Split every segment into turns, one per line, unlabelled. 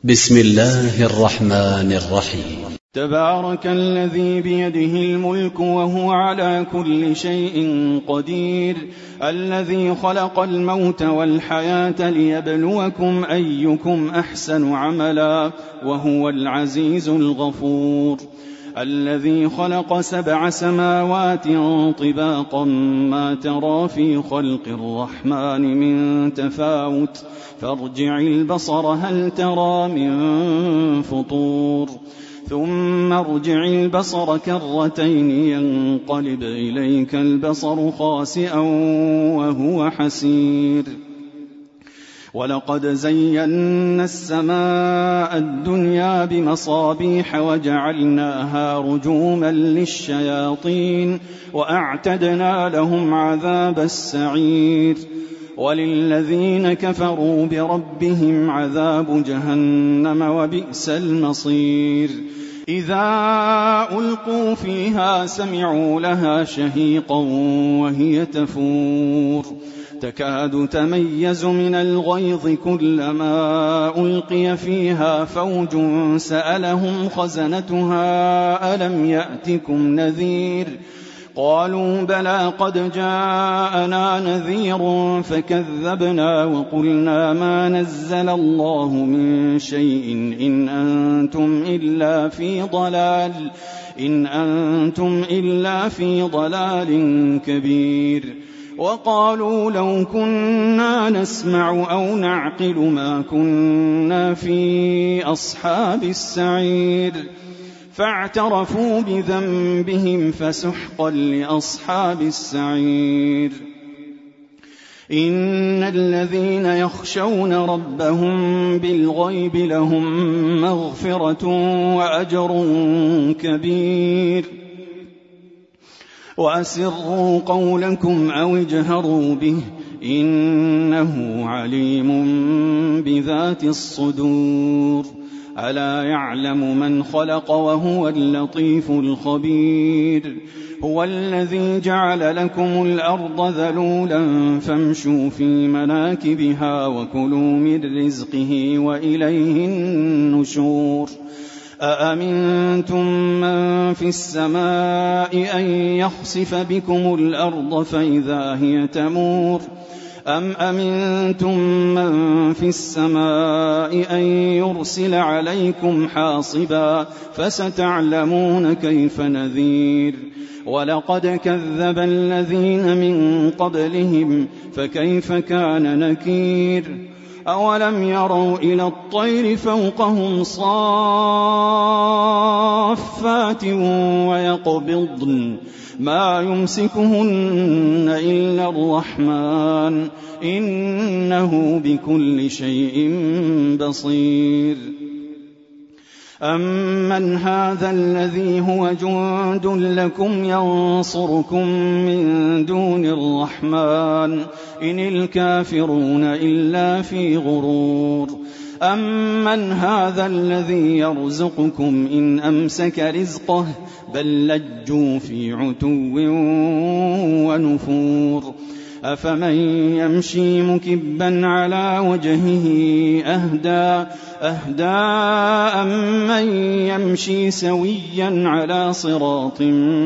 بسم الله الرحمن الرحيم.
تبارك الذي بيده الملك وهو على كل شيء قدير، الذي خلق الموت والحياة ليبلوكم أيكم أحسن عملا وهو العزيز الغفور، الذي خلق 7 سماوات طباقا ما ترى في خلق الرحمن من تفاوت فارجع البصر هل ترى من فطور، ثم ارجع البصر كرتين ينقلب إليك البصر خاسئا وهو حسير. ولقد زينا السماء الدنيا بمصابيح وجعلناها رجوما للشياطين وأعتدنا لهم عذاب السعير. وللذين كفروا بربهم عذاب جهنم وبئس المصير. إذا ألقوا فيها سمعوا لها شهيقا وهي تفور تكاد تميز من الغيظ كلما ألقي فيها فوج سألهم خزنتها ألم يأتكم نذير قالوا بلى قد جاءنا نذير فكذبنا وقلنا ما نزل الله من شيء إن أنتم إلا في ضلال كبير. وقالوا لو كنا نسمع أو نعقل ما كنا في أصحاب السعير فاعترفوا بذنبهم فسحقا لأصحاب السعير. إن الذين يخشون ربهم بالغيب لهم مغفرة وأجر كبير. وأسروا قولكم أو اجهروا به إنه عليم بذات الصدور. ألا يعلم من خلق وهو اللطيف الخبير. هو الذي جعل لكم الأرض ذلولا فامشوا في مناكبها وكلوا من رزقه وإليه النشور. أأمنتم من في السماء أن يخسف بكم الأرض فإذا هي تمور أم أمنتم من في السماء أن يرسل عليكم حاصبا فستعلمون كيف نذير. ولقد كذب الذين من قبلهم فكيف كان نكير. أولم يروا إلى الطير فوقهم صافات ويقبضن ما يمسكهن إلا الرحمن إنه بكل شيء بصير. أمن هذا الذي هو جند لكم ينصركم من دون الرحمن إن الكافرون إلا في غرور. أمن هذا الذي يرزقكم إن أمسك رزقه بل لجوا في عتو ونفور. أفمن يمشي مكبا على وجهه أهدى أمن يمشي سويا على صراط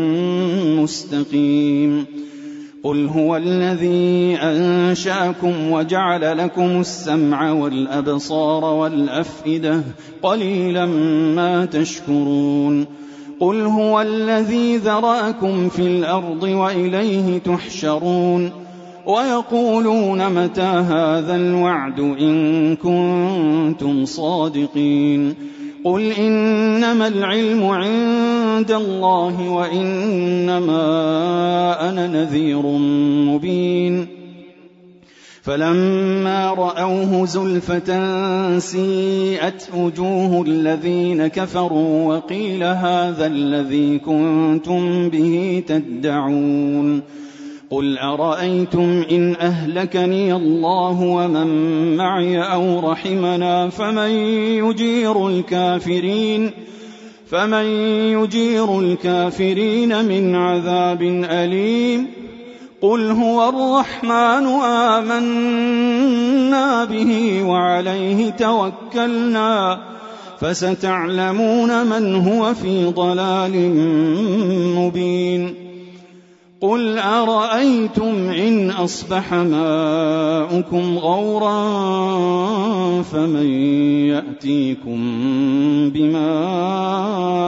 مستقيم. قل هو الذي أنشأكم وجعل لكم السمع والأبصار والأفئدة قليلا ما تشكرون. قل هو الذي ذرأكم في الأرض وإليه تحشرون. ويقولون متى هذا الوعد إن كنتم صادقين. قل إنما العلم عند الله وإنما أنا نذير مبين. فلما رأوه زلفة سيئت وجوه الذين كفروا وقيل هذا الذي كنتم به تدعون. قل أرأيتم إن أهلكني الله ومن معي أو رحمنا فمن يجير الكافرين من عذاب أليم. قل هو الرحمن آمنا به وعليه توكلنا فستعلمون من هو في ضلال مبين قل أرأيتم إن أصبح ماؤكم غورا فمن يأتيكم بماء